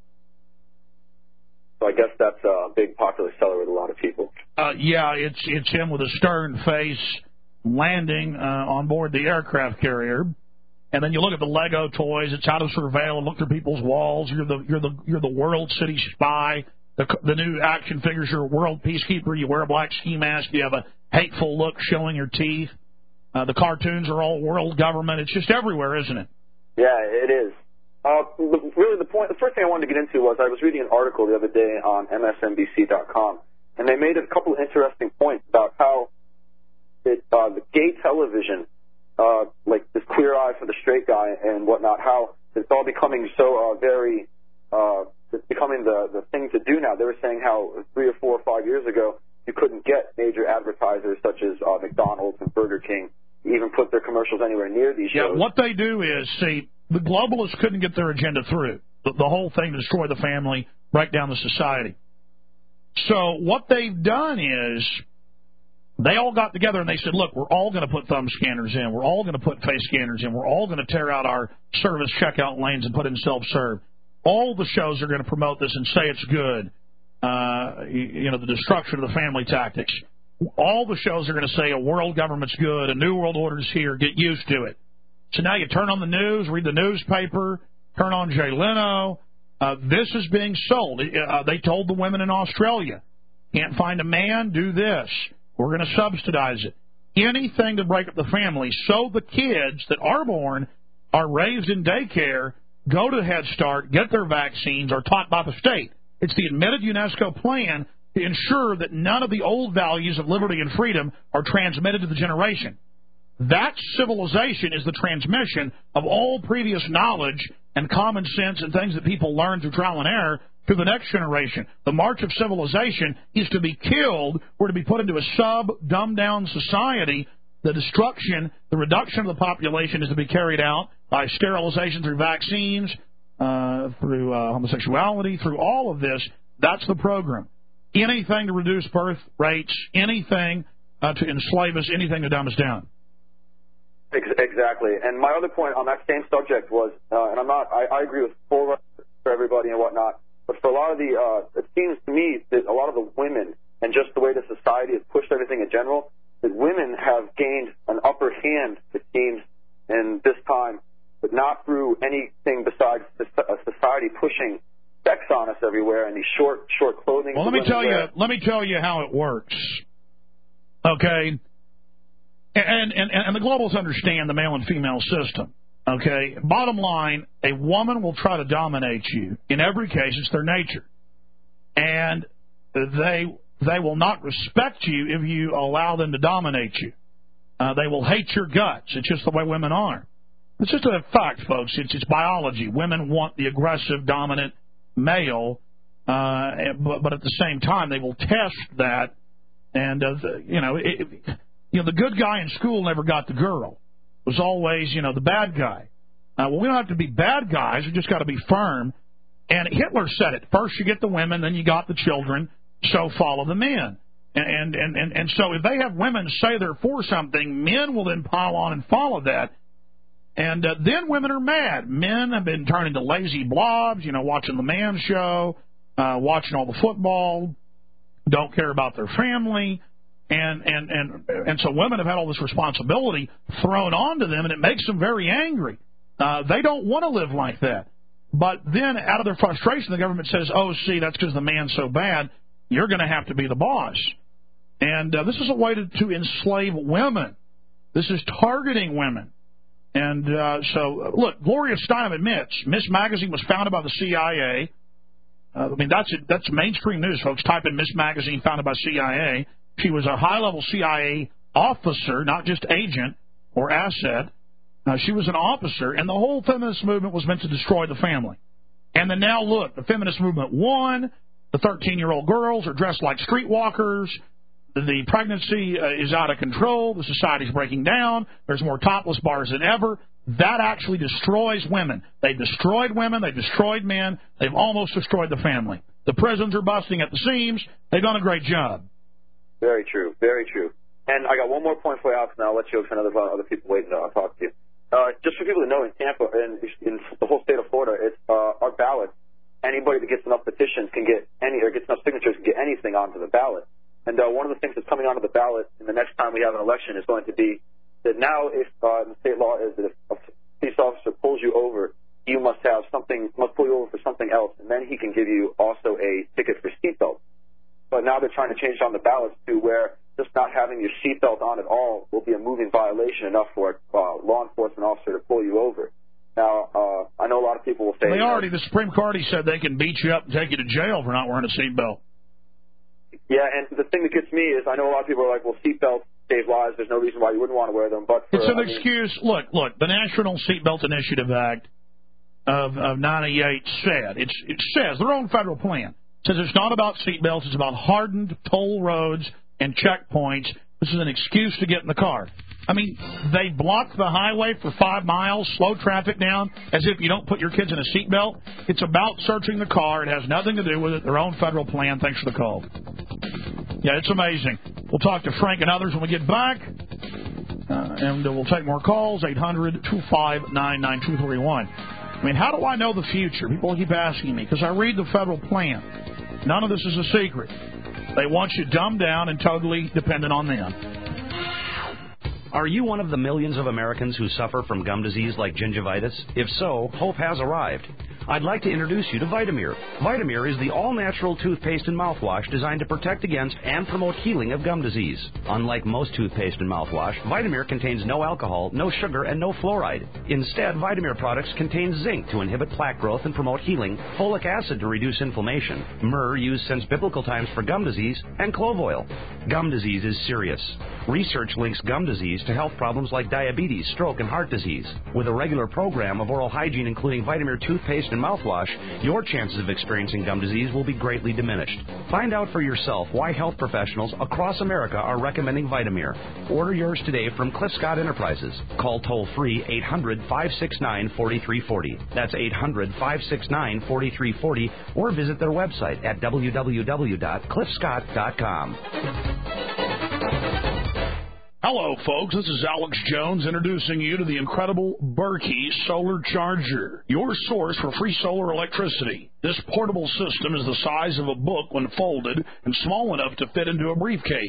So I guess that's a big popular seller with a lot of people. Uh, yeah, it's it's him with a stern face landing uh, on board the aircraft carrier, and then you look at the Lego toys. It's how to surveil and look through people's walls. You're the you're the you're the world city spy. The, the new action figures, you're a world peacekeeper. You wear a black ski mask. You have a hateful look showing your teeth. Uh, the cartoons are all world government. It's just everywhere, isn't it? Yeah, it is. Uh, really, the point, the first thing I wanted to get into was I was reading an article the other day on M S N B C dot com, and they made a couple of interesting points about how it, uh, the gay television, uh, like this Queer Eye for the Straight Guy and whatnot, how it's all becoming so uh, very... Uh, It's becoming the, the thing to do now. They were saying how three or four or five years ago you couldn't get major advertisers such as uh, McDonald's and Burger King even put their commercials anywhere near these shows. Yeah, what they do is, see, the globalists couldn't get their agenda through. The, the whole thing to destroy the family, break down the society. So what they've done is they all got together and they said, look, we're all going to put thumb scanners in. We're all going to put face scanners in. We're all going to tear out our service checkout lanes and put in self-serve. All the shows are going to promote this and say it's good. Uh, you, you know, the destruction of the family tactics. All the shows are going to say a world government's good, a new world order's here, get used to it. So now you turn on the news, read the newspaper, turn on Jay Leno. Uh, this is being sold. Uh, they told the women in Australia, can't find a man, do this. We're going to subsidize it. Anything to break up the family so the kids that are born are raised in daycare, go to Head Start, get their vaccines, are taught by the state. It's the admitted UNESCO plan to ensure that none of the old values of liberty and freedom are transmitted to the generation. That civilization is the transmission of all previous knowledge and common sense and things that people learn through trial and error to the next generation. The march of civilization is to be killed or to be put into a sub, dumbed-down society. The destruction, the reduction of the population is to be carried out by sterilization through vaccines, uh, through uh, homosexuality, through all of this. That's the program. Anything to reduce birth rates, anything uh, to enslave us, anything to dumb us down. Exactly. And my other point on that same subject was, uh, and I'm not, I, I agree with full rights for everybody and whatnot, but for a lot of the, uh, it seems to me that a lot of the women and just the way the society has pushed everything in general, that women have gained an upper hand, it seems, in this time but not through anything besides a society pushing sex on us everywhere and these short, short clothing. Well, let me tell you. Let me tell you how it works. Okay, and and and the globals understand the male and female system. Okay, bottom line, a woman will try to dominate you. In every case, it's their nature, and they they will not respect you if you allow them to dominate you. Uh, they will hate your guts. It's just the way women are. It's just a fact, folks. It's, it's biology. Women want the aggressive, dominant male, uh, but, but at the same time, they will test that. And, uh, the, you know, it, you know, the good guy in school never got the girl. It was always, you know, the bad guy. Uh, well, we don't have to be bad guys. We just got to be firm. And Hitler said it. First you get the women, then you got the children, so follow the men. And, and, and, and so if they have women say they're for something, men will then pile on and follow that. And uh, then women are mad. Men have been turned into lazy blobs, you know, watching the man show, uh, watching all the football, don't care about their family. And, and, and, and so women have had all this responsibility thrown onto them, and it makes them very angry. Uh, they don't want to live like that. But then out of their frustration, the government says, oh, see, that's because the man's so bad. You're going to have to be the boss. And uh, this is a way to, to enslave women. This is targeting women. And uh, so, look, Gloria Steinem admits Miss Magazine was founded by the C I A. Uh, I mean, that's that's mainstream news, folks. Type in Miss Magazine founded by C I A. She was a high-level C I A officer, not just agent or asset. Uh, she was an officer, and the whole feminist movement was meant to destroy the family. And then now, look, the feminist movement won. The thirteen-year-old girls are dressed like streetwalkers. The pregnancy uh, is out of control. The society's breaking down. There's more topless bars than ever. That actually destroys women. They've destroyed women. They've destroyed men. They've almost destroyed the family. The prisons are busting at the seams. They've done a great job. Very true. Very true. And I got one more point for you, Alex, and I'll let you go for another other people waiting. I'll talk to you. Uh, just for people to know, in Tampa and in the whole state of Florida, it's uh, our ballot. Anybody that gets enough petitions can get any, or gets enough signatures can get anything onto the ballot. And uh, one of the things that's coming onto the ballot in the next time we have an election is going to be that now, if uh, the state law is that if a police officer pulls you over, you must have something, must pull you over for something else, and then he can give you also a ticket for seatbelt. But now they're trying to change on the ballots to where just not having your seatbelt on at all will be a moving violation enough for a uh, law enforcement officer to pull you over. Now, uh, I know a lot of people will say... They already, the Supreme Court said they can beat you up and take you to jail for not wearing a seatbelt. Yeah, and the thing that gets me is I know a lot of people are like, well, seatbelts save lives. There's no reason why you wouldn't want to wear them. But for, It's an I mean, excuse. Look, look, the National Seatbelt Initiative Act of, of ninety-eight said, it's, it says, their own federal plan, says it's not about seatbelts, it's about hardened toll roads and checkpoints. This is an excuse to get in the car. I mean, they block the highway for five miles, slow traffic down, as if you don't put your kids in a seatbelt. It's about searching the car. It has nothing to do with it. Their own federal plan. Thanks for the call. Yeah, it's amazing. We'll talk to Frank and others when we get back, uh, and we'll take more calls, eight hundred, two five nine, nine two three one. I mean, how do I know the future? People keep asking me, because I read the federal plan. None of this is a secret. They want you dumbed down and totally dependent on them. Are you one of the millions of Americans who suffer from gum disease like gingivitis? If so, hope has arrived. I'd like to introduce you to Vitamir. Vitamir is the all-natural toothpaste and mouthwash designed to protect against and promote healing of gum disease. Unlike most toothpaste and mouthwash, Vitamir contains no alcohol, no sugar, and no fluoride. Instead, Vitamir products contain zinc to inhibit plaque growth and promote healing, folic acid to reduce inflammation, myrrh used since biblical times for gum disease, and clove oil. Gum disease is serious. Research links gum disease to health problems like diabetes, stroke, and heart disease. With a regular program of oral hygiene including Vitamir toothpaste and mouthwash, your chances of experiencing gum disease will be greatly diminished. Find out for yourself why health professionals across America are recommending Vitamir. Order yours today from Cliff Scott Enterprises. Call toll-free eight hundred, five six nine, four three four zero. That's eight hundred, five six nine, four three four zero, or visit their website at w w w dot cliff scott dot com. Hello, folks. This is Alex Jones introducing you to the incredible Berkey Solar Charger, your source for free solar electricity. This portable system is the size of a book when folded and small enough to fit into a briefcase.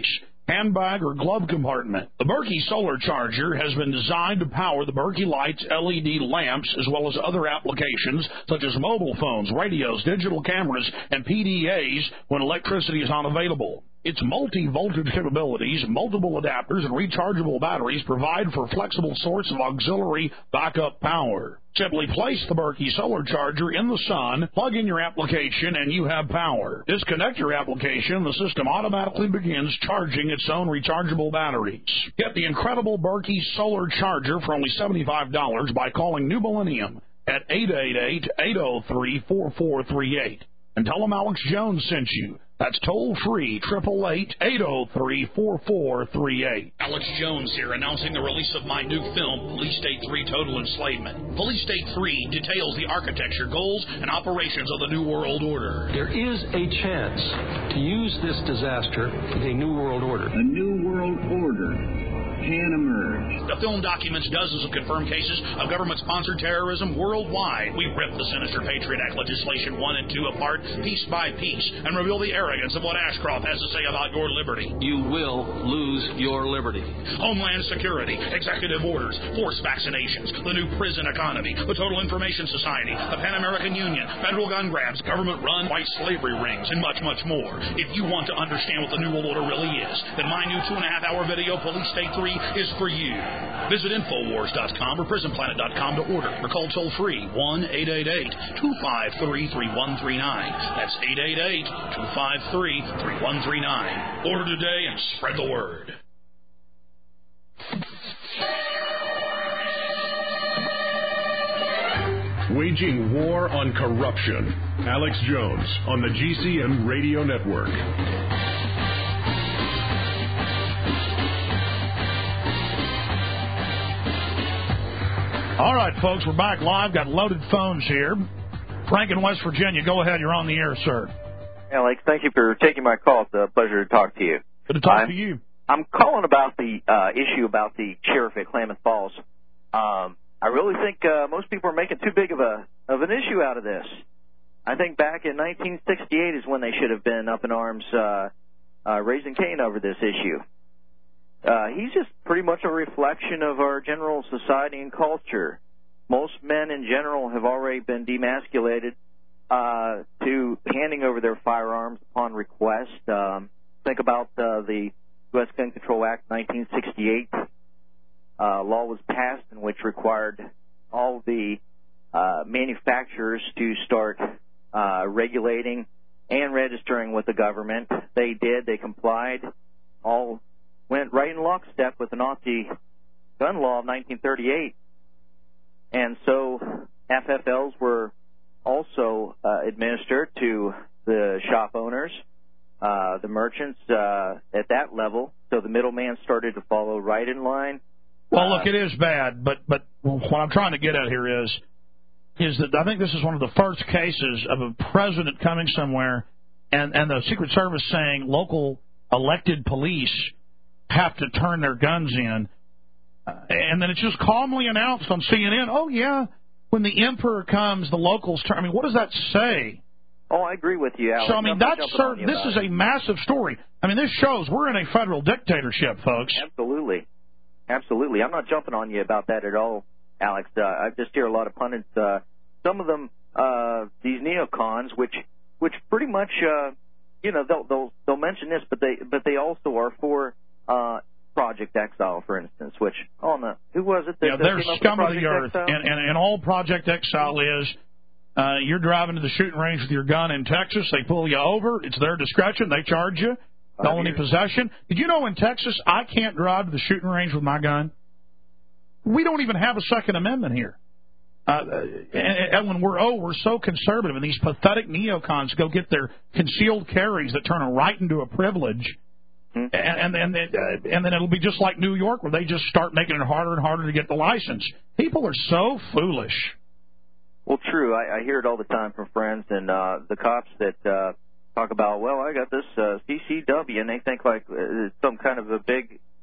handbag, or glove compartment. The Berkey Solar Charger has been designed to power the Berkey Lights L E D lamps as well as other applications such as mobile phones, radios, digital cameras, and P D As when electricity is unavailable. Its multi-voltage capabilities, multiple adapters, and rechargeable batteries provide for a flexible source of auxiliary backup power. Simply place the Berkey Solar Charger in the sun, plug in your application, and you have power. Disconnect your application, the system automatically begins charging its own rechargeable batteries. Get the incredible Berkey Solar Charger for only seventy-five dollars by calling New Millennium at eight eight eight, eight oh three, four four three eight. And tell them Alex Jones sent you. That's toll-free, eight eight eight, eight oh three, four four three eight. Alex Jones here, announcing the release of my new film, Police State three Total Enslavement. Police State three details the architecture, goals, and operations of the New World Order. There is a chance to use this disaster for the New World Order. A New World Order can emerge. The film documents dozens of confirmed cases of government-sponsored terrorism worldwide. We rip the sinister Patriot Act legislation one and two apart, piece by piece, and reveal the arrogance of what Ashcroft has to say about your liberty. You will lose your liberty. Homeland Security, executive orders, forced vaccinations, the new prison economy, the Total Information Society, the Pan American Union, federal gun grabs, government-run white slavery rings, and much, much more. If you want to understand what the New World Order really is, then my new two and a half hour video, Police State three, is for you. Visit Infowars dot com or Prison Planet dot com to order or call toll-free one eight eight eight, two five three, three one three nine. That's eight eight eight, two five three, three one three nine. Order today and spread the word. Waging war on corruption. Alex Jones on the G C N Radio Network. All right, folks, we're back live. Got loaded phones here. Frank in West Virginia, go ahead. You're on the air, sir. Alex, thank you for taking my call. It's a pleasure to talk to you. Good to talk I'm, to you. I'm calling about the uh, issue about the sheriff at Klamath Falls. Um, I really think uh, most people are making too big of a of an issue out of this. I think back in nineteen sixty-eight is when they should have been up in arms, uh, uh, raising Cain over this issue. Uh, he's just pretty much a reflection of our general society and culture. Most men in general have already been demasculated uh, to handing over their firearms upon request. Um, think about uh, the U S Gun Control Act nineteen sixty-eight. Uh, law was passed in which required all the uh, manufacturers to start uh, regulating and registering with the government. They did. They complied. All went right in lockstep with the Nazi gun law of nineteen thirty-eight. And so F F Ls were also uh, administered to the shop owners, uh, the merchants uh, at that level. So the middleman started to follow right in line. Well, look, it is bad, but but what I'm trying to get at here is is that I think this is one of the first cases of a president coming somewhere and, and the Secret Service saying local elected police have to turn their guns in. Uh, and then it's just calmly announced on C N N, oh, yeah, when the emperor comes, the locals turn. I mean, what does that say? Oh, I agree with you, Alex. So, I mean, that's certain, this is a massive story. I mean, this shows we're in a federal dictatorship, folks. Absolutely. Absolutely. I'm not jumping on you about that at all, Alex. Uh, I just hear a lot of pundits, uh, some of them, uh, these neocons, which which pretty much, uh, you know, they'll, they'll they'll mention this, but they but they also are for uh, Project Exile, for instance, which, oh, no, who was it that yeah, uh, they're came up scum with of the Project earth. Exile? And, and, and all Project Exile is, uh, you're driving to the shooting range with your gun in Texas. They pull you over. It's their discretion. They charge you. Felony possession. Did you know in Texas I can't drive to the shooting range with my gun? We don't even have a Second Amendment here. Uh, and, and when we're, oh, we're so conservative, and these pathetic neocons go get their concealed carries that turn it right into a privilege, mm-hmm. and, and, and, uh, and then it'll be just like New York where they just start making it harder and harder to get the license. People are so foolish. Well, true. I, I hear it all the time from friends and uh, the cops that uh, talk about, well, I got this uh, C C W, and they think like uh, it's some kind of a big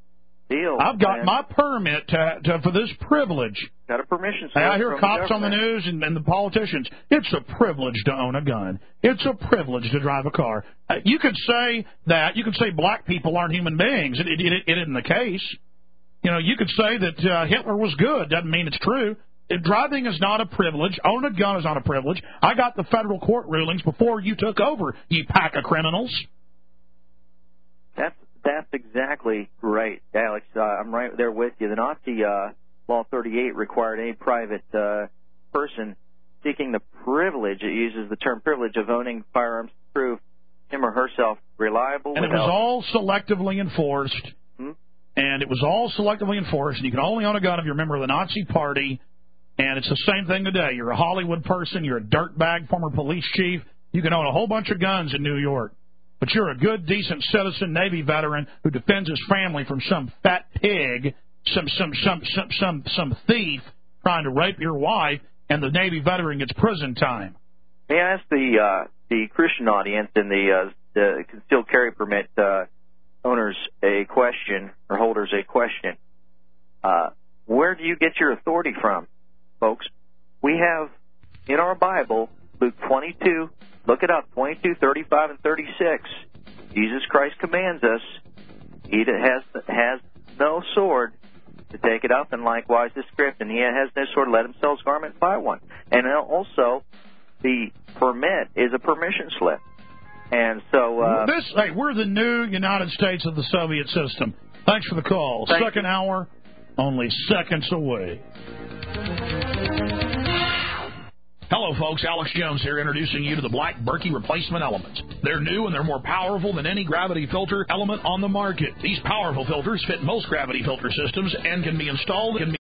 deal. I've got man. my permit to, to, for this privilege. Got a permission Hey, slip I hear from cops the on the news and, and the politicians. It's a privilege to own a gun. It's a privilege to drive a car. Uh, you could say that. You could say black people aren't human beings. It, it, it, it isn't the case. You know, you could say that uh, Hitler was good. Doesn't mean it's true. If driving is not a privilege. Owning a gun is not a privilege. I got the federal court rulings before you took over, you pack of criminals. That's that's exactly right, Alex. Uh, I'm right there with you. The Nazi uh, Law thirty-eight required any private uh, person seeking the privilege, it uses the term privilege, of owning firearms to prove him or herself reliable. And it was all selectively enforced. Hmm? And it was all selectively enforced. And you can only own a gun if you're a member of the Nazi Party. And it's the same thing today. You're a Hollywood person. You're a dirtbag, former police chief. You can own a whole bunch of guns in New York. But you're a good, decent citizen, Navy veteran who defends his family from some fat pig, some some some some some, some thief trying to rape your wife, and the Navy veteran gets prison time. May I ask the uh, the Christian audience and the, uh, the concealed carry permit uh, owners a question, or holders a question? Uh, where do you get your authority from, folks? We have in our Bible, Luke twenty-two, look it up, twenty-two, thirty-five, and thirty-six. Jesus Christ commands us, he that has, has no sword, to take it up, and likewise the script, and he that has no sword, let him sell his garment and buy one. And also, the permit is a permission slip. And so... Uh, this, hey, we're the new United States of the Soviet system. Thanks for the call. Second you. hour, only seconds away. Hello, folks. Alex Jones here, introducing you to the Black Berkey replacement elements. They're new and they're more powerful than any gravity filter element on the market. These powerful filters fit most gravity filter systems and can be installed can be